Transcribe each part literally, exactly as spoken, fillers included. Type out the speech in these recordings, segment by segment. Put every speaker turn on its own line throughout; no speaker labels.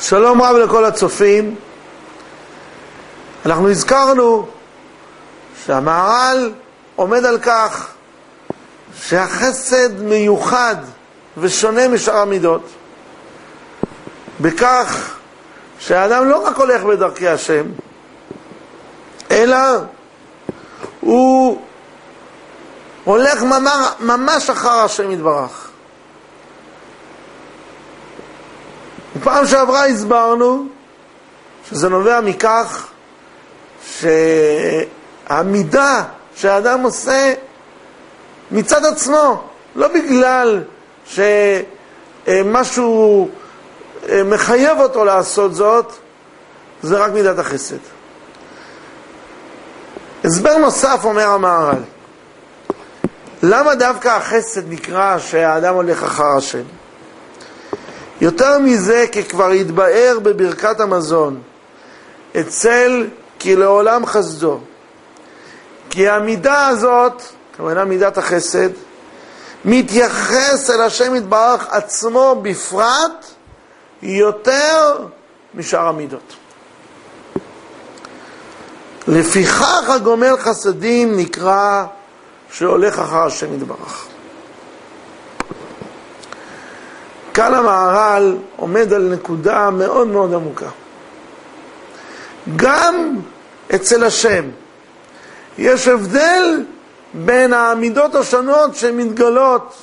שלום רב לכל הצופים. אנחנו הזכרנו שהמהר"ל עומד על כך שהחסד מיוחד ושונה משאר המידות, בכך שהאדם לא רק הולך בדרכי השם, אלא הוא הולך ממש אחר השם יתברך. בפעם שעברה הסברנו שזה נובע מכך שהמידה שהאדם עושה מצד עצמו, לא בגלל שמשהו מחייב אותו לעשות זאת, זה רק מידת החסד. הסבר נוסף אומר המהר"ל, למה דווקא החסד נקרא שהאדם הולך אחר השם? יותר מזה, כי כבר התבאר בברכת המזון אצל כי לעולם חסדו, כי המידה הזאת, כמובן מידת החסד, מתייחס אל השם יתברך עצמו בפרט יותר משאר המידות. לפיכך הגומל חסדים נקרא שהולך אחר השם יתברך. כאן המהר"ל עומד על נקודה מאוד מאוד עמוקה. גם אצל השם יש הבדל בין המידות השונות שמתגלות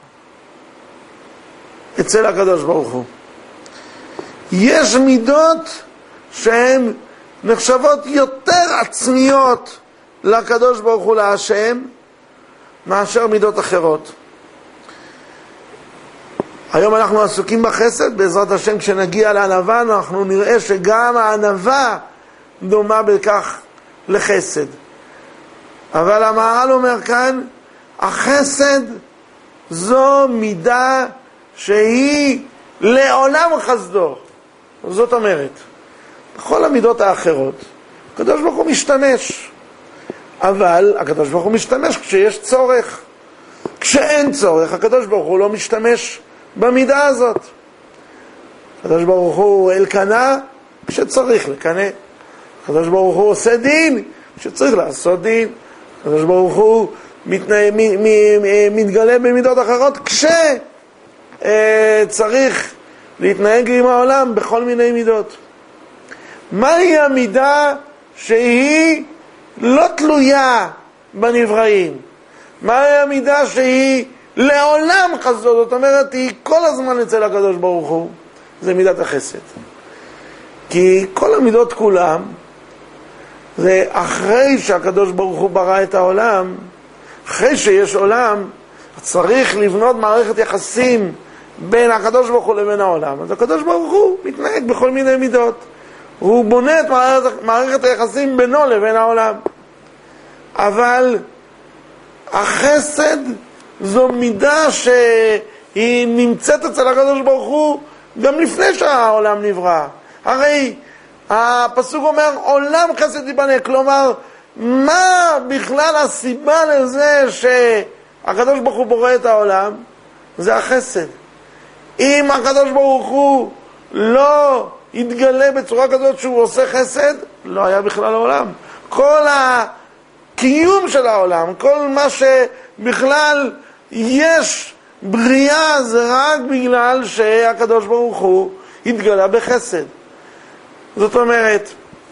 אצל הקדוש ברוך הוא. יש מידות שהן נחשבות יותר עצמיות לקדוש ברוך הוא, להשם, מאשר מידות אחרות. היום אנחנו עסוקים בחסד, בעזרת השם כשנגיע לענווה אנחנו נראה שגם הענווה דומה בכך לחסד. אבל המהר"ל אומר כאן, החסד זו מידה שהיא לעולם חסדו. זאת אומרת, בכל המידות האחרות הקדוש ברוך הוא משתמש, אבל הקדוש ברוך הוא משתמש כשיש צורך. כשאין צורך הקדוש ברוך הוא לא משתמש במידה הזאת. הקדוש ברוך הוא אלקנה כשצריך לקנא, הקדוש ברוך הוא עושה דין כשצריך לעשות דין, הקדוש ברוך הוא מתנה... מ... מ... מתגלה במידות אחרות כשצריך להתנהג עם העולם בכל מיני מידות. מהי המידה שהיא לא תלויה בנבראים? מהי המידה שהיא לעולם חסדו? זאת אומרת, היא כל הזמן אצל הקדוש ברוך הוא. זה מידת החסד. כי כל המידות כולם, זה אחרי שהקדוש ברוך הוא ברא את העולם, אחרי שיש עולם, צריך לבנות מערכת יחסים בין הקדוש ברוך הוא לבין העולם. אז הקדוש ברוך הוא מתנהג בכל מיני מידות. הוא בונה את מערכת, מערכת היחסים בינו לבין העולם. אבל החסד זו מידה שהיא נמצאת אצל הקדוש ברוך הוא גם לפני שהעולם נברא. הרי הפסוק אומר עולם חסד ייבנה, כלומר מה בכלל הסיבה לזה שהקדוש ברוך הוא בורא את העולם? זה החסד. אם הקדוש ברוך הוא לא יתגלה בצורה כזאת שהוא עושה חסד, לא היה בכלל העולם. כל הקיום של העולם, כל מה שבכלל יש בריאה, זה רק בגלל שהקדוש ברוך הוא התגלה בחסד. זאת אומרת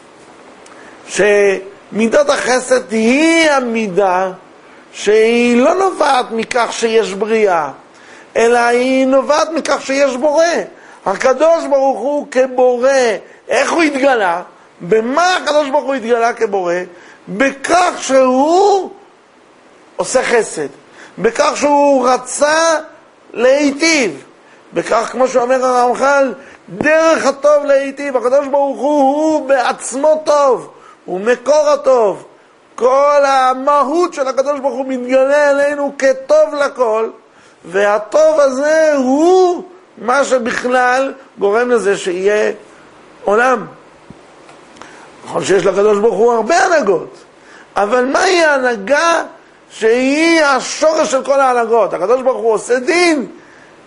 שמידת החסד היא המידה שהיא לא נובעת מכך שיש בריאה, אלא היא נובעת מכך שיש בורא. הקדוש ברוך הוא כבורא, איך הוא התגלה? במה הקדוש ברוך הוא התגלה כבורא? בכך שהוא עושה חסד, בכך שהוא רצה להיטיב, בכך, כמו שאומר הרמח"ל, דרך הטוב להיטיב. הקדוש ברוך הוא הוא בעצמו טוב, הוא מקור הטוב. כל המהות של הקדוש ברוך הוא מתגלה אלינו כטוב לכל, והטוב הזה הוא מה שבכלל גורם לזה שיהיה עולם. נכון שיש לקדוש ברוך הוא הרבה הנהגות, אבל מהי ההנהגה שהיא השורש של כל ההנהגות? הקדוש ברוך הוא עושה דין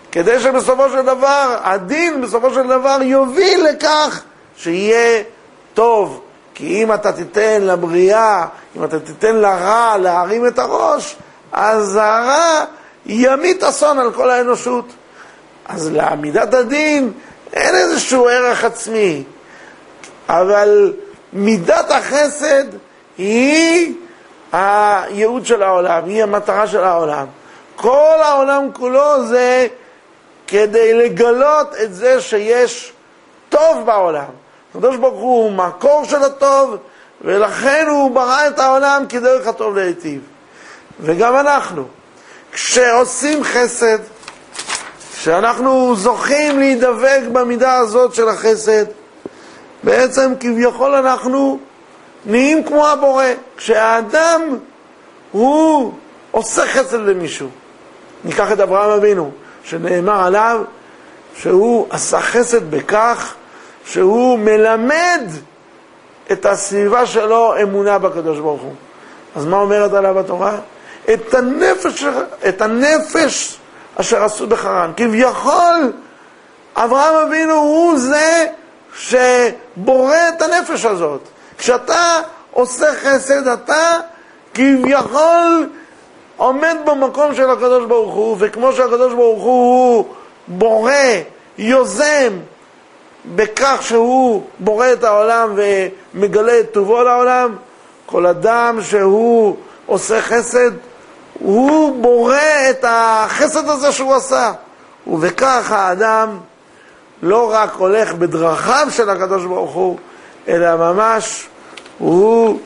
כדי שבסופו של דבר, הדין בסופו של דבר יוביל לכך שיהיה טוב. כי אם אתה תיתן לבריאה, אם אתה תיתן לרע להרים את הראש, אז הרע ימית אסון על כל האנושות. אז לעמידת הדין אין איזשהו ערך עצמי, אבל מידת החסד היא הייעוד של העולם, היא המטרה של העולם. כל העולם כולו זה כדי לגלות את זה שיש טוב בעולם. הקדוש ברוך הוא מקור של הטוב, ולכן הוא ברא את העולם כדרך הטוב להיטיב. וגם אנחנו, כשעושים חסד, כשאנחנו זוכים להידבק במידה הזאת של החסד, בעצם כביכול אנחנו נהיים כמו הבורא. כשהאדם הוא עושה חסד למישהו, ניקח את אברהם אבינו, שנאמר עליו שהוא עשה חסד בכך שהוא מלמד את הסביבה שלו אמונה בקדוש ברוך הוא. אז מה אומרת עליו התורה? את הנפש, את הנפש אשר עשו בחרן. כביכול אברהם אבינו הוא זה שבורא את הנפש הזאת. כשאתה עושה חסד, אתה כביכול עומד במקום של הקדוש ברוך הוא, וכמו שהקדוש ברוך הוא, הוא בורא, יוזם, בכך שהוא בורא את העולם ומגלה את טובו לעולם, כל אדם שהוא עושה חסד, הוא בורא את החסד הזה שהוא עשה. ובכך האדם לא רק הולך בדרכיו של הקדוש ברוך הוא, אלא ממש הוא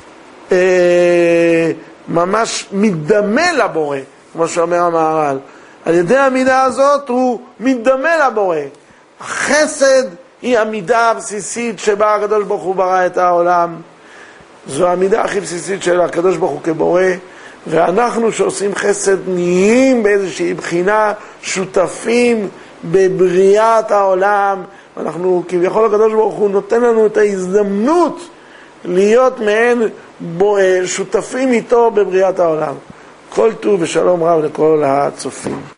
אה, ממש מתדמה לבורא, כמו שאומר המהר"ל. על ידי המידה הזאת הוא מתדמה לבורא. החסד היא המידה הבסיסית שבה הקדוש ברוך הוא ברא את העולם. זו המידה הכי בסיסית של הקדוש ברוך הוא כבורא, ואנחנו שעושים חסד נהיים באיזושהי בחינה שותפים בבריאת העולם. אנחנו כביכול הקדוש ברוך הוא נותן לנו את ההזדמנות להיות מעין שותפים איתו בבריאת העולם. כל טוב ושלום רב לכל הצופים.